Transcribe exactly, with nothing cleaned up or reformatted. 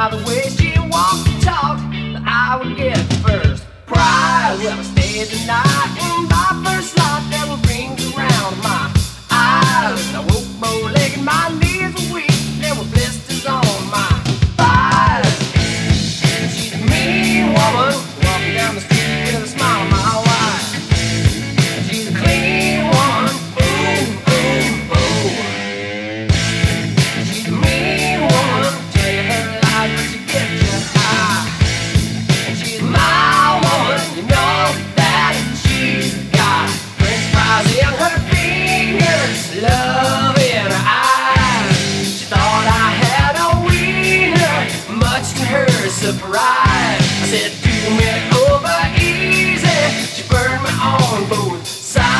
by the way she walked and talked, that I would get first prize. Well, I stayed the night in my first slot. There were rings around my eyes. I woke bow-legged, my knees were weak. There were blisters on my thighs. She's a mean woman, walking down the street with a smile on my wife. She's a clean woman, ooh, ooh, ooh. She's a mean woman, tell you her lies, but she gets you high. And she's my woman, you know that she's got French fries in her fingers, love in her eyes. She thought I had a wiener, much to her surprise. I said, do me over easy. She burned me on both sides.